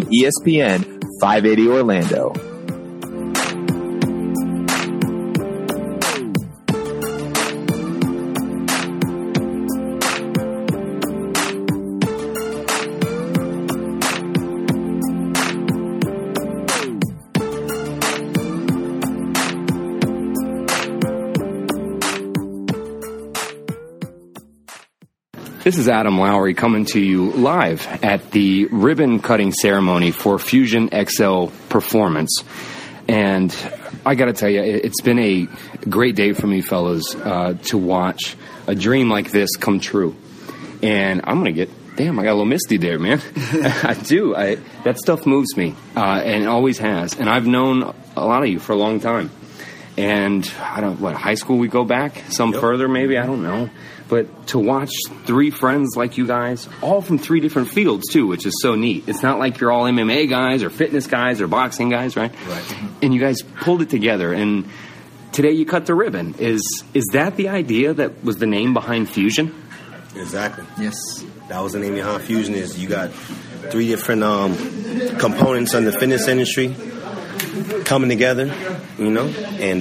ESPN 580 Orlando. This is Adam Lowry coming to you live at the ribbon cutting ceremony for Fusion XL Performance. And I got to tell you, it's been a great day for me, fellas, to watch a dream like this come true. And I'm going to I got a little misty there, man. I do. That stuff moves me, and it always has. And I've known a lot of you for a long time. And high school we go back? Some further maybe? I don't know. But to watch three friends like you guys, all from three different fields, too, which is so neat. It's not like you're all MMA guys or fitness guys or boxing guys, right? Right. And you guys pulled it together, and today you cut the ribbon. Is that the idea that was the name behind Fusion? Exactly. Yes. That was the name behind Fusion. Is you got three different components in the fitness industry coming together, and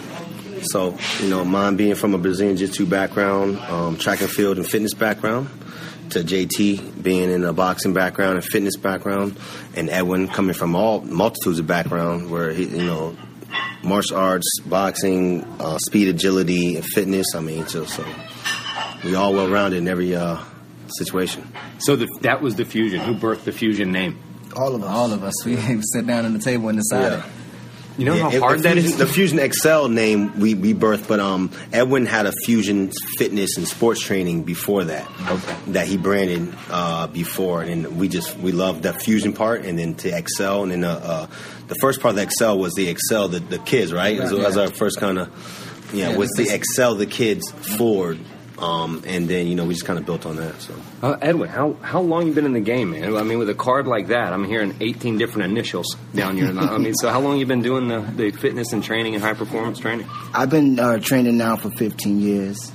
so, mine being from a Brazilian Jiu-Jitsu background, track and field and fitness background, to JT being in a boxing background and fitness background, and Edwin coming from all multitudes of background where he, martial arts, boxing, speed, agility, and fitness. So we all well-rounded in every situation. So that was the Fusion. Who birthed the Fusion name? All of us. We sat down at the table and decided. Yeah. You know how hard that is? The Fusion XL name we birthed, but Edwin had a Fusion fitness and sports training before that. Okay. That he branded before, and we loved that Fusion part, and then to XL, and then the first part of the XL was the XL the kids, right? It was our first kind of was the XL the kids forward. And then, we just kind of built on that. So, Edwin, how long you been in the game, man? I mean, with a card like that, I'm hearing 18 different initials down here. So how long you been doing the fitness and training and high-performance training? I've been training now for 15 years.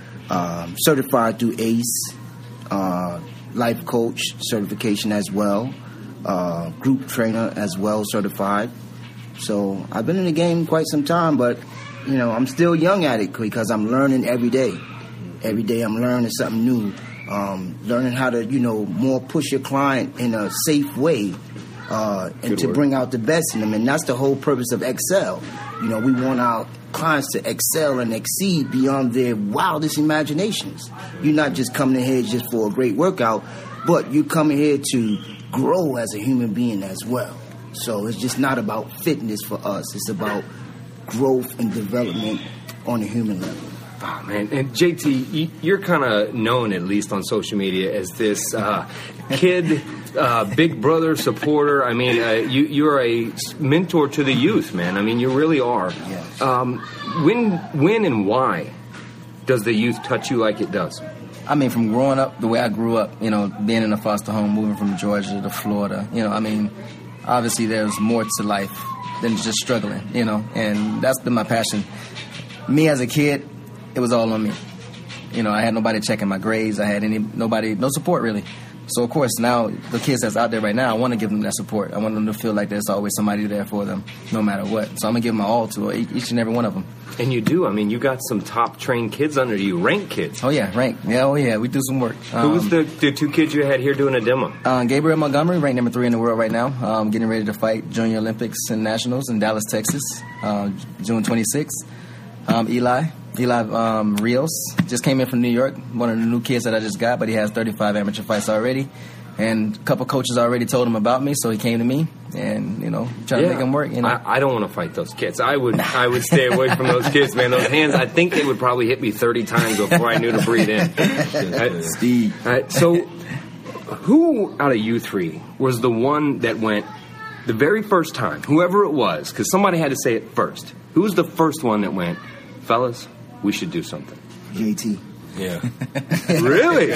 Certified through ACE, life coach certification as well, group trainer as well, certified. So I've been in the game quite some time, but, I'm still young at it because I'm learning every day. Every day I'm learning something new, learning how to, more push your client in a safe way and to bring out the best in them. And that's the whole purpose of Excel. We want our clients to excel and exceed beyond their wildest imaginations. You're not just coming in here just for a great workout, but you're coming here to grow as a human being as well. So it's just not about fitness for us. It's about growth and development on a human level. Oh, man. And JT, you're kind of known, at least on social media, as this kid, big brother supporter. I mean, you're a mentor to the youth, man. I mean, you really are. Yes. When and why does the youth touch you like it does? I mean, from growing up, the way I grew up, being in a foster home, moving from Georgia to Florida, obviously there's more to life than just struggling, and that's been my passion. Me as a kid, it was all on me. I had nobody checking my grades. I had no support really. So of course now the kids that's out there right now, I want to give them that support. I want them to feel like there's always somebody there for them, no matter what. So I'm gonna give them my all to each and every one of them. And you do. I mean, you got some top trained kids under you, ranked kids. Oh yeah, ranked. Yeah, we do some work. Who was the two kids you had here doing a demo? Gabriel Montgomery, ranked number 3 in the world right now. Getting ready to fight Junior Olympics and Nationals in Dallas, Texas, June 26th. Eli Rios just came in from New York, one of the new kids that I just got, but he has 35 amateur fights already. And a couple coaches already told him about me, so he came to me and, trying to make him work. I don't want to fight those kids. I would stay away from those kids, man. Those hands, I think they would probably hit me 30 times before I knew to breathe in. Speed. So who out of you three was the one that went the very first time, whoever it was, because somebody had to say it first. Who was the first one that went, fellas, we should do something? JT. Yeah. Really?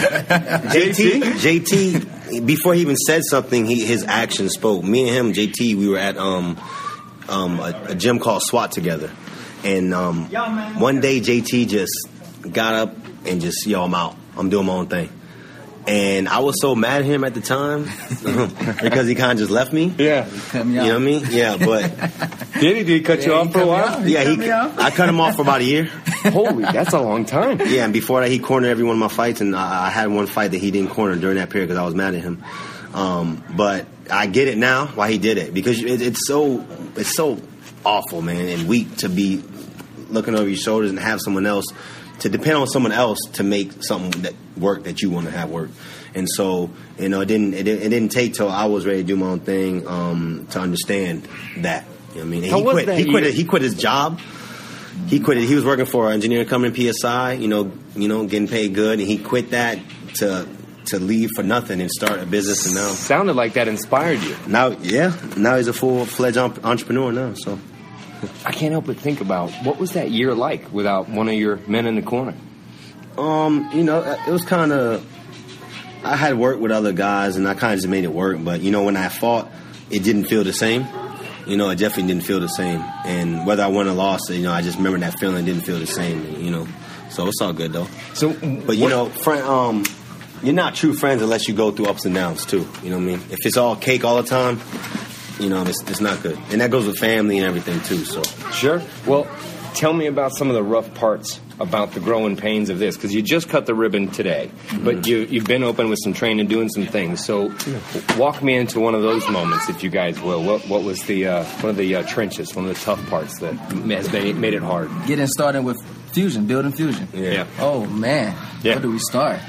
JT, before he even said something, his actions spoke. Me and him, JT, we were at a gym called SWAT together. And one day JT just got up and just, I'm out. I'm doing my own thing. And I was so mad at him at the time because he kind of just left me. Yeah. Cut me You off. know what I mean? Yeah, but Did he cut you Yeah, off he for a cut me while? off. yeah, I cut him off for about a year. Holy, that's a long time. Yeah, and before that, he cornered every one of my fights, and I had one fight that he didn't corner during that period because I was mad at him. But I get it now why he did it, because it's so awful, man, and weak to be looking over your shoulders and have someone else, to depend on someone else to make something that work that you want to have work. And so, you know, it didn't take till I was ready to do my own thing to understand that. You know what I mean? And How was that year? He quit his job. He quit it. He was working for an engineering company, PSI. You know, getting paid good, and he quit that to leave for nothing and start a business. And now, Sounded like that inspired you. now he's a full-fledged entrepreneur now. So I can't help but think about, what was that year like without one of your men in the corner? you know, it was kind of, I had worked with other guys and I kind of just made it work. But you know, when I fought, it didn't feel the same. You know, it definitely didn't feel the same. And whether I won or lost, you know, I just remember that feeling didn't feel the same. You know, so it's all good though. So, But you know, you're not true friends unless you go through ups and downs too. You know what I mean? If it's all cake all the time, you know, it's not good. And that goes with family and everything too. So sure. Well, tell me about some of the rough parts about the growing pains of this, because you just cut the ribbon today, but you've been open with some training, doing some things. So, walk me into one of those moments, if you guys will. What was the one of the trenches, one of the tough parts that has made it hard? Getting started with Fusion, building Fusion. Yeah. Oh, man. Yeah. Where do we start?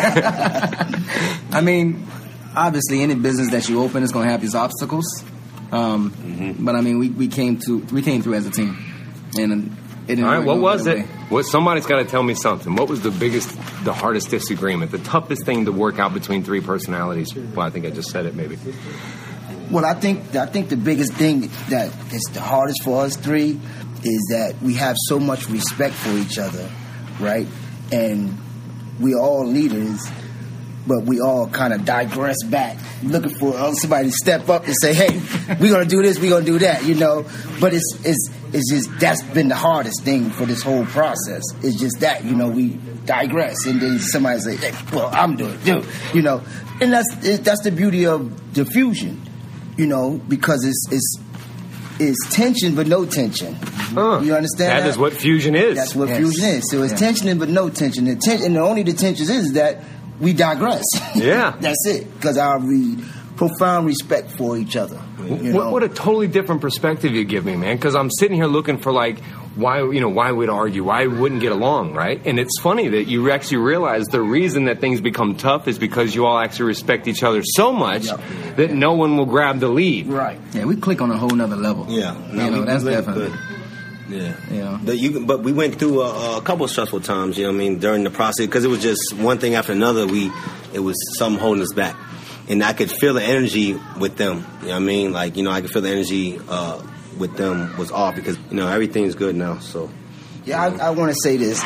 I mean, obviously, any business that you open is going to have these obstacles. But, I mean, we came through as a team. And it didn't All right, really what go was that it? way. Somebody's got to tell me something. What was the hardest disagreement, the toughest thing to work out between three personalities? Well, I think I just said it, maybe. Well, I think the biggest thing that is the hardest for us three is that we have so much respect for each other, right? And we're all leaders, but we all kind of digress back, looking for somebody to step up and say, "Hey, we're gonna do this, we're gonna do that," you know. But it's just, that's been the hardest thing for this whole process. It's just that, you know, we digress, and then somebody say, "Hey, well, I'm doing it, too," you know. And that's the beauty of the fusion, you know, because it's tension but no tension. You understand? That is what fusion is. That's what fusion is. So it's tension but no tension. And the tension is that we digress. Yeah. That's it. Because profound respect for each other. You know? What a totally different perspective you give me, man. Because I'm sitting here looking for, like, why we'd argue, why we wouldn't get along, right? And it's funny that you actually realize the reason that things become tough is because you all actually respect each other so much that no one will grab the lead. Right. Yeah, we click on a whole nother level. yeah, That's we definitely. good. Yeah. Yeah. But we went through a couple of stressful times, you know what I mean, during the process, because it was just one thing after another. It was something holding us back. And I could feel the energy with them, you know what I mean? Like, you know, I could feel the energy with them was off because, you know, everything's good now, so. Yeah, I want to say this.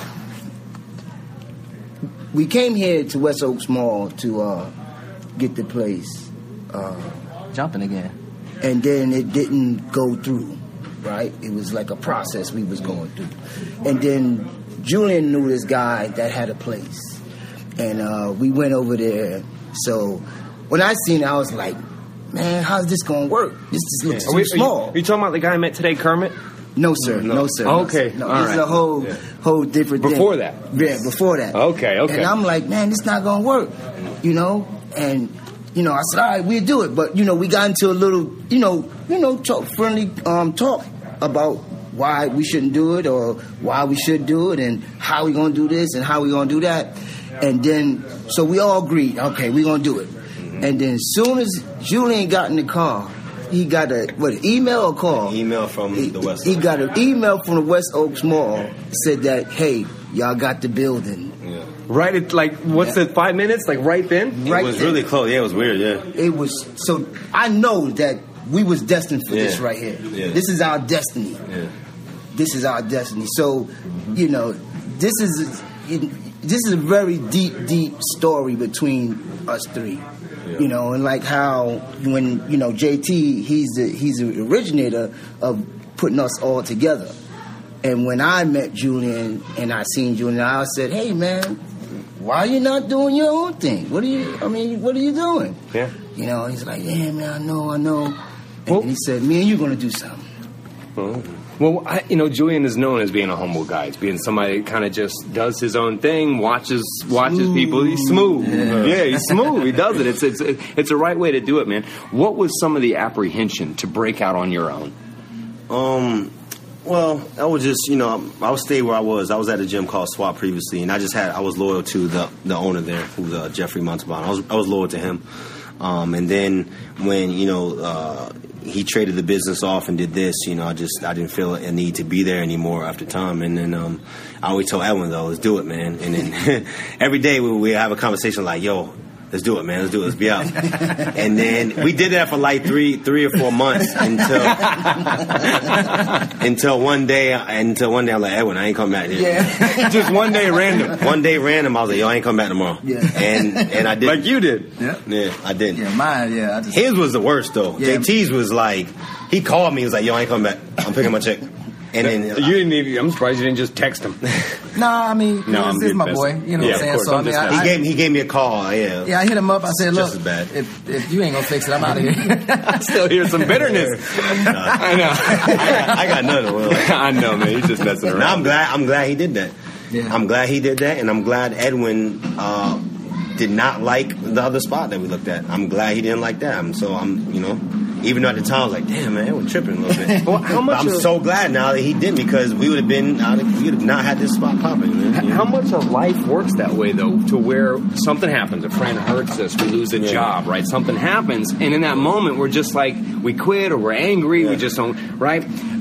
We came here to West Oaks Mall to get the place. Jumping again. And then it didn't go through, right? It was like a process we was going through. And then Julian knew this guy that had a place. And we went over there. So when I seen it, I was like, man, how's this going to work? This just looks too small. Are you talking about the guy I met today, Kermit? No, sir. No, sir. Oh, okay. No, All this is right. a whole different thing. Before that? Yeah, before that. Okay. And I'm like, man, this not going to work, you know? And, you know, I said, all right, we'll do it. But, you know, we got into a little, friendly talk about why we shouldn't do it or why we should do it and how we going to do this and how we going to do that. And then, so we all agreed, okay, we going to do it. And then as soon as Julian got in the car, he got email or call? Email from the West Oaks. He got an email from the West Oaks Mall, said that, hey, y'all got the building. Yeah. Right at, like, what's it, 5 minutes? Like, right then? Right It was there. really close. Yeah, it was weird, yeah. It was, so I know that we was destined for this Yeah. right here. Yeah. This is our destiny. Yeah. This is our destiny. So, you know, this is a very deep story between us three. Yeah. You know, and like how when, you know, JT, he's the originator of putting us all together. And when I met Julian and I seen Julian, I said, hey man, why are you not doing your own thing? What are you doing? Yeah. You know, he's like, yeah, man, I know. And then he said, me and you going to do something. Well, Julian is known as being a humble guy. He's being somebody that kind of just does his own thing, watches people. He's smooth. Yeah, he's smooth. He does it. It's a right way to do it, man. What was some of the apprehension to break out on your own? Well, I was just, I would stay where I was. I was at a gym called SWAT previously, and I was loyal to the owner there, who's Jeffrey Montalban. I was loyal to him. And then when, he traded the business off and did this, I didn't feel a need to be there anymore after time. And then I always told Edwin, though, let's do it, man. And then every day we have a conversation like, yo, let's do it, man. Let's do it. Let's be out. And then we did that for like three or 4 months until one day I'm like, Edwin, I ain't coming back here. Yeah. Just one day random. One day random, I was like, yo, I ain't coming back tomorrow. Yeah. And I did. Like you did. Yeah, I didn't. Yeah, mine. Yeah, His was the worst though. Yeah. JT's was like, he called me. He was like, yo, I ain't coming back. I'm picking my check. And then You didn't even. I'm surprised you didn't just text him. Nah, I mean, I'm this is my being boy. messing. You know Yeah, what I'm of saying? course, So I'm just messing. he gave me a call. Yeah. Yeah, I hit him up. I said, look, Just as bad. if you ain't gonna fix it, I'm out of here. I still hear some bitterness. I know. I got none of it. I know, man. He's just messing around. No, I'm glad he did that. Yeah. I'm glad he did that, and I'm glad Edwin did not like the other spot that we looked at. I'm glad he didn't like that. Even though at the time I was like, damn, man, we're tripping a little bit. Well, how much I'm so glad now that he didn't, because we would have not had this spot popping. Man. How much of life works that way, though, to where something happens, a friend hurts us, we lose a job, right? Something happens, and in that moment, we're just like, we quit or we're angry, we just don't, right?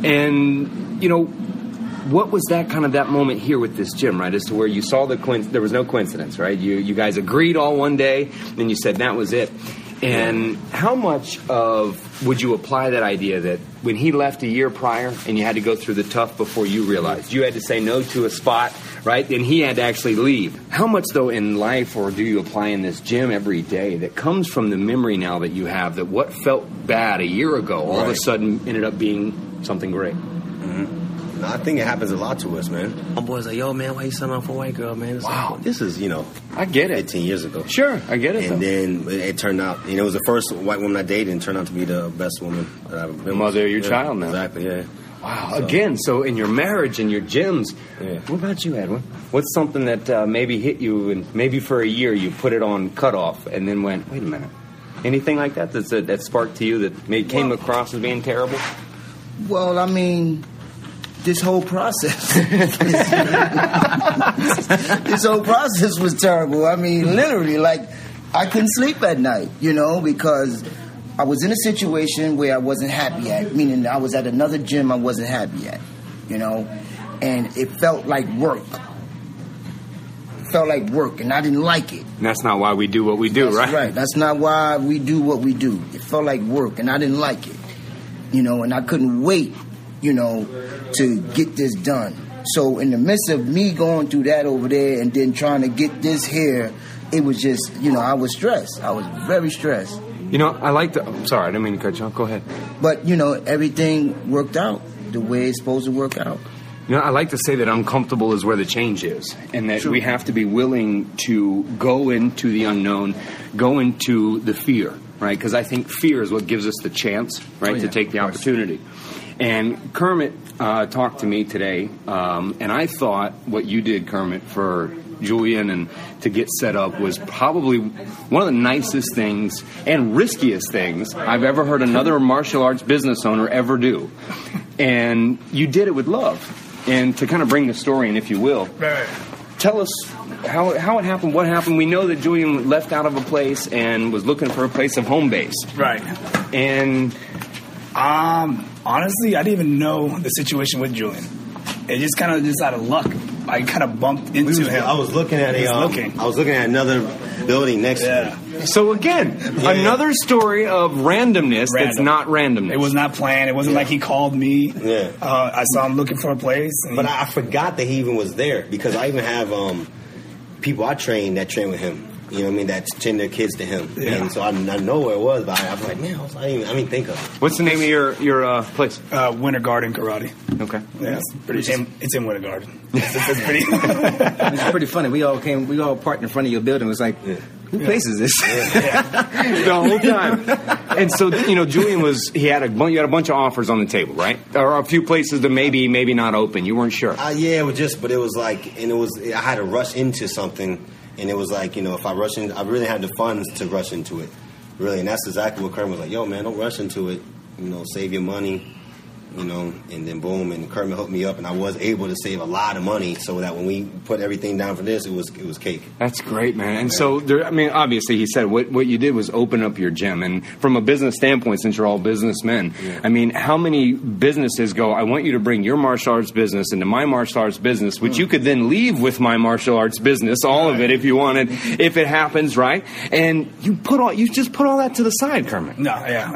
And, what was that moment here with this gym, right? As to where you saw there was no coincidence, right? You guys agreed all one day, and you said that was it. And how much would you apply that idea that when he left a year prior and you had to go through the tough before you realized you had to say no to a spot, right? And he had to actually leave. How much, though, in life or do you apply in this gym every day that comes from the memory now that you have that what felt bad a year ago all of a sudden ended up being something great? Mm-hmm. I think it happens a lot to us, man. My boy's like, yo, man, why you signing up for a white girl, man? It's wow. Like, this is, I get it. 18 years ago. Sure, I get it. And then it turned out, it was the first white woman I dated and turned out to be the best woman that I've ever been with. Mother of your child now. Exactly, yeah. Wow. Again, so in your marriage and your gyms, what about you, Edwin? What's something that maybe hit you and maybe for a year you put it on cutoff and then went, wait a minute. Anything like that that sparked to you that came across as being terrible? Well, I mean, this whole process. This whole process was terrible. I mean, literally, like, I couldn't sleep at night, because I was in a situation where I wasn't happy at, meaning I was at another gym I wasn't happy at, and it felt like work. It felt like work, and I didn't like it. And that's not why we do what we do, That's right? Right. That's not why we do what we do. It felt like work, and I didn't like it, and I couldn't wait, to get this done. So in the midst of me going through that over there and then trying to get this here, it was just, I was stressed. I was very stressed. I'm sorry, I didn't mean to cut you off. Go ahead. But, everything worked out the way it's supposed to work out. I like to say that uncomfortable is where the change is, and that we have to be willing to go into the unknown, go into the fear, right? Because I think fear is what gives us the chance, right, to take the opportunity. And Kermit talked to me today, and I thought what you did, Kermit, for Julian and to get set up was probably one of the nicest things and riskiest things I've ever heard another martial arts business owner ever do. And you did it with love. And to kind of bring the story in, if you will, tell us how it happened, what happened. We know that Julian left out of a place and was looking for a place of home base. Right. And honestly, I didn't even know the situation with Julian. It just kind of out of luck. I kind of bumped into him. I was looking at another building next to me. So again, another story of randomness that's not randomness. It was not planned. It wasn't like he called me. Yeah. I saw him looking for a place. But I forgot that he even was there, because I even have people I train that train with him. you know what I mean, that send their kids to him. Yeah. And so I know where it was, but I was like, man, I didn't think of it. What's the name of your place? Winter Garden Karate. Okay. Yeah, it's in Winter Garden. It's pretty. It's pretty funny. We all parked in front of your building. It was like, who place is this? The whole time. And so, you know, Julian you had a bunch of offers on the table, right? Or a few places that maybe not open. You weren't sure. Yeah, it was like, and I had to rush into something, and it was like, you know, if I rush in, I really had the funds to rush into it, really, and that's exactly what Kermit was like. Yo, man, don't rush into it. You know, save your money. You know, and then boom, and Kermit hooked me up, and I was able to save a lot of money, so that when we put everything down for this, it was cake. That's great, man. And so, obviously, he said what you did was open up your gym, and from a business standpoint, since you're all businessmen, I mean, how many businesses go, I want you to bring your martial arts business into my martial arts business, which you could then leave with my martial arts business, all of it, if you wanted, if it happens, right? And you just put all that to the side, Kermit. No, yeah.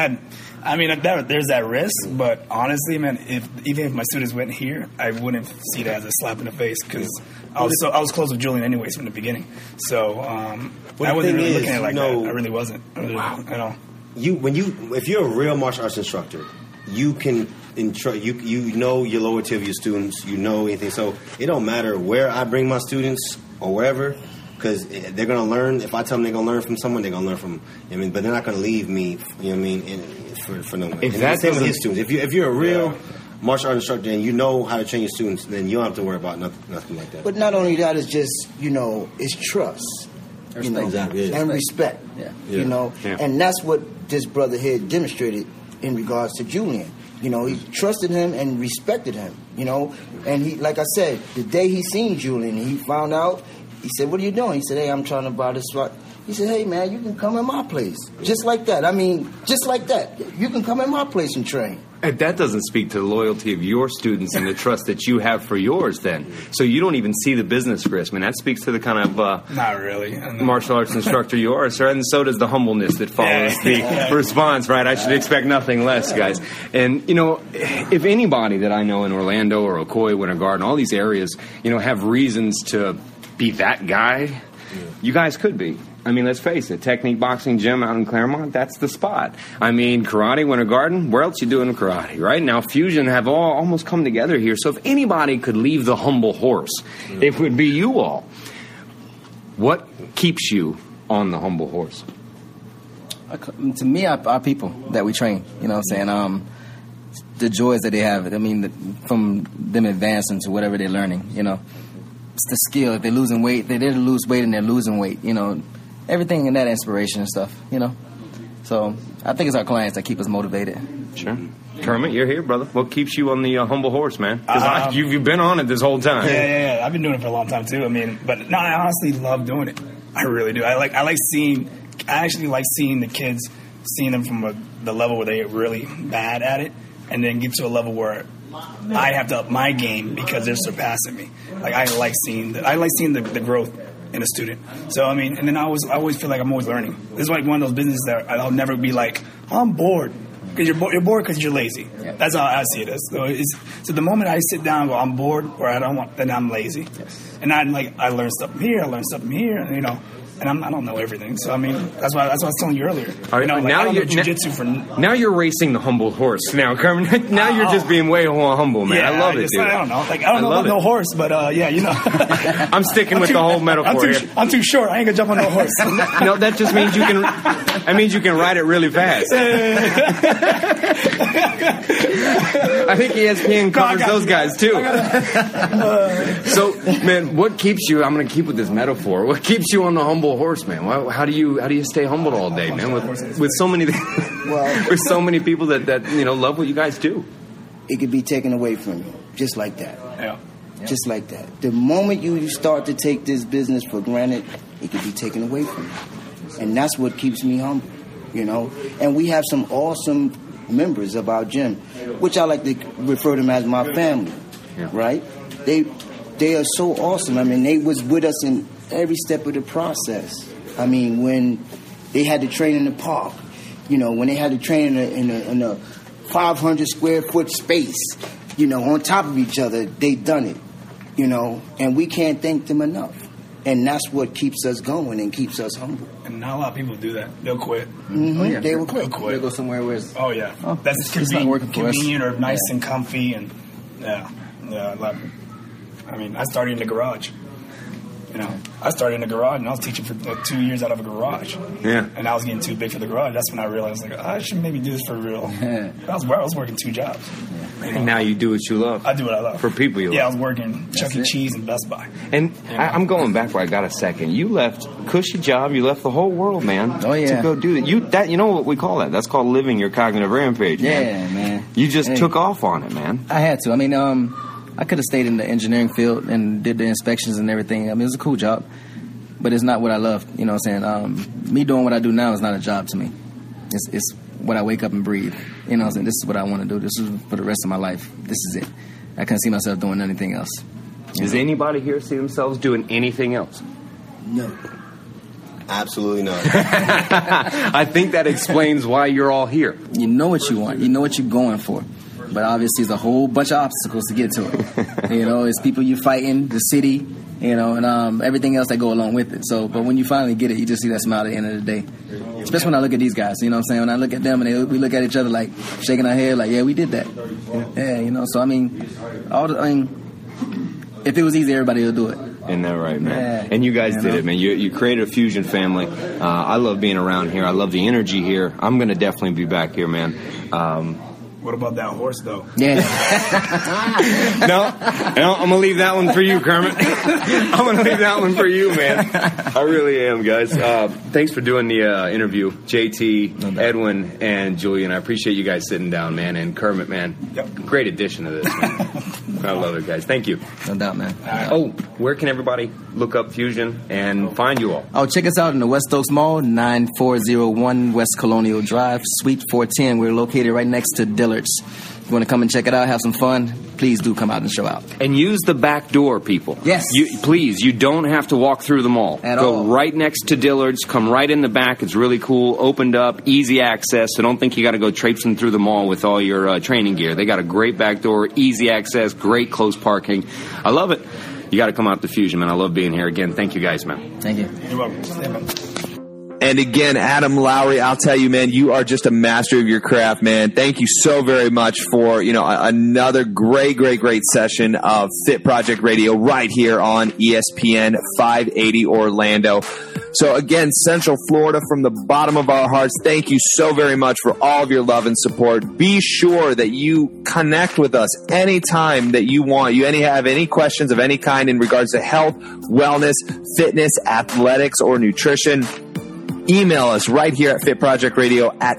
There's that risk, but honestly, man, even if my students went here, I wouldn't see that as a slap in the face because I was close with Julian anyways from the beginning. So I wasn't really looking at it like that. I really wasn't. Wow. At all. If you're a real martial arts instructor, you can you know your lower tier of your students, you know anything. So it don't matter where I bring my students or wherever. Because they're going to learn. If I tell them they're going to learn from someone, they're going to learn from. But they're not going to leave me. You know what I mean? For no one. If that's the same with his students. If you're a real martial arts instructor and you know how to train your students, then you don't have to worry about nothing like that. But not only that, it's just it's trust, exactly. and respect. Yeah. You know, and that's what this brother here demonstrated in regards to Julian. You know, he trusted him and respected him. You know, and he, like I said, the day he seen Julian, he found out. He said, "What are you doing?" He said, "Hey, I'm trying to buy this spot." He said, "Hey, man, you can come in my place." Just like that. I mean, just like that. You can come in my place and train. And that doesn't speak to the loyalty of your students and the trust that you have for yours then. So you don't even see the business risk. I mean, that speaks to the kind of not really martial arts instructor you are, sir. And so does the humbleness that follows the response, right? I should expect nothing less, guys. And, you know, if anybody that I know in Orlando or Ocoee, Winter Garden, all these areas, you know, have reasons to be that guy, you guys could be. I mean, let's face it, Technique Boxing Gym out in Claremont, that's the spot. I mean, Karate, Winter Garden, where else you doing karate, right? Now, Fusion have all almost come together here. So if anybody could leave the humble horse, it would be you all. What keeps you on the humble horse? To me, our people that we train, you know what I'm saying? The joys that they have, I mean, from them advancing to whatever they're learning, you know. It's the skill. If they're losing weight, they're there to lose weight and they're losing weight, you know. Everything in that inspiration and stuff, you know. So I think it's our clients that keep us motivated. Sure. Kermit, you're here, brother. What keeps you on the humble horse, man? Because you've been on it this whole time. Yeah. I've been doing it for a long time, too. I mean, but no, I honestly love doing it. I really do. I actually like seeing the kids, seeing them from the level where they're really bad at it, and then get to a level where I have to up my game because they're surpassing me. Like I like seeing the growth in a student. So I mean, and then I always feel like I'm always learning. This is like one of those businesses that I'll never be like, I'm bored. Because you're bored because you're lazy. Yeah. That's how I see it as. So the moment I sit down and go, I'm bored or I don't want, then I'm lazy. Yes. And I learn stuff from here, and, you know. And I don't know everything, so I mean that's what I was telling you earlier. All right, now you're jiu-jitsu now you're racing the humble horse. Now, Kermit, now you're just being way more humble, man. Yeah, I love it, dude. I don't know, I don't know about no horse, but yeah, you know. I'm sticking with the whole metaphor. I'm too short. I ain't gonna jump on no horse. No, that just means you can. That means you can ride it really fast. I think ESPN covers those guys too. So, man, what keeps you? I'm going to keep with this metaphor. What keeps you on the humble horse, man? How do you stay humbled all day, man? With so many, with so many people that you know love what you guys do. It could be taken away from you, just like that. Yeah. Just like that. The moment you start to take this business for granted, it can be taken away from you, and that's what keeps me humble. You know, and we have some awesome members of our gym, which I like to refer to them as my family. Yeah. Right? They are so awesome. I mean, they was with us in every step of the process. I mean, when they had to train in the park, you know, when they had to train in a 500 square foot space, you know, on top of each other, they done it, you know, and we can't thank them enough. And that's what keeps us going and keeps us humble. And not a lot of people do that. They'll quit. Mm-hmm. Oh, yeah. They will quit. They'll go somewhere where it's... Oh, yeah. Oh, That's it's not working for us. convenient or nice and comfy. And I love it. I mean, I started in the garage. You know, I started in the garage and I was teaching for 2 years out of a garage. Yeah. And I was getting too big for the garage. That's when I realized, like, I should maybe do this for real. I was working 2 jobs. You know? And now you do what you love. I do what I love. For people you love. Yeah, I was working Chuck E. Cheese and Best Buy. And I'm going back where I got a second. You left cushy job. You left the whole world, man. Oh, yeah. To go do that. You know what we call that? That's called living your cognitive rampage. Yeah, man. You just took off on it, man. I had to. I mean, I could have stayed in the engineering field and did the inspections and everything. I mean, it was a cool job, but it's not what I love. You know what I'm saying? Me doing what I do now is not a job to me. It's what I wake up and breathe. You know what I'm saying? This is what I want to do. This is for the rest of my life. This is it. I can't see myself doing anything else. Does anybody here see themselves doing anything else? No. Absolutely not. I think that explains why you're all here. You know what you want. You know what you're going for. But obviously, there's a whole bunch of obstacles to get to it. You know, it's people you fighting, the city, you know, and everything else that go along with it. So, but when you finally get it, you just see that smile at the end of the day. Especially when I look at these guys, you know what I'm saying? When I look at them and we look at each other like shaking our head, like, yeah, we did that. Yeah, you know. So I mean, if it was easy, everybody would do it. Isn't that right, man? Yeah. And you guys did it, man. You created a Fusion family. I love being around here. I love the energy here. I'm going to definitely be back here, man. What about that horse, though? Yeah. No, I'm going to leave that one for you, Kermit. I'm going to leave that one for you, man. I really am, guys. Thanks for doing the interview, JT, Edwin, and Julian. I appreciate you guys sitting down, man. And Kermit, man, great addition to this, man. I love it, guys. Thank you. No doubt, man. Oh, where can everybody look up Fusion and find you all? Oh, check us out in the West Oaks Mall, 9401 West Colonial Drive, Suite 410. We're located right next to Dillard's. If you want to come and check it out, have some fun, please do come out and show out. And use the back door, people. Yes. Please, you don't have to walk through the mall. Go right next to Dillard's, come right in the back. It's really cool, opened up, easy access. So don't think you got to go traipsing through the mall with all your training gear. They got a great back door, easy access, great close parking. I love it. You got to come out to Fusion, man. I love being here. Again, thank you guys, man. Thank you. You're welcome. And again, Adam Lowry, I'll tell you, man, you are just a master of your craft, man. Thank you so very much for, another great session of Fit Project Radio right here on ESPN 580 Orlando. So again, Central Florida, from the bottom of our hearts, thank you so very much for all of your love and support. Be sure that you connect with us anytime that you want. You have any questions of any kind in regards to health, wellness, fitness, athletics, or nutrition, email us right here at Fit Project Radio at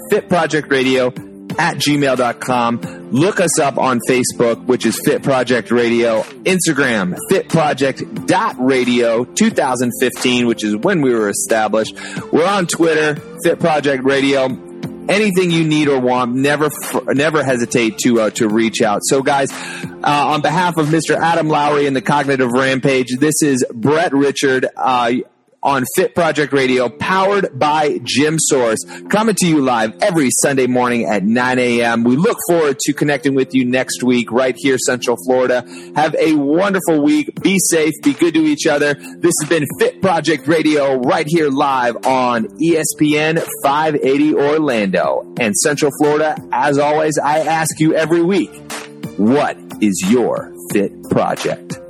fitprojectradio@gmail.com. Look us up on Facebook, which is Fit Project Radio. Instagram, fitproject.radio 2015, which is when we were established. We're on Twitter, Fit Project Radio. Anything you need or want, never hesitate to reach out. So, guys, on behalf of Mr. Adam Lowry and the Cognitive Rampage, this is Brett Richard on Fit Project Radio, powered by Gym Source, coming to you live every Sunday morning at 9 a.m. We look forward to connecting with you next week right here, Central Florida. Have a wonderful week. Be safe. Be good to each other. This has been Fit Project Radio right here live on ESPN 580 Orlando. And Central Florida, as always, I ask you every week, what is your Fit Project?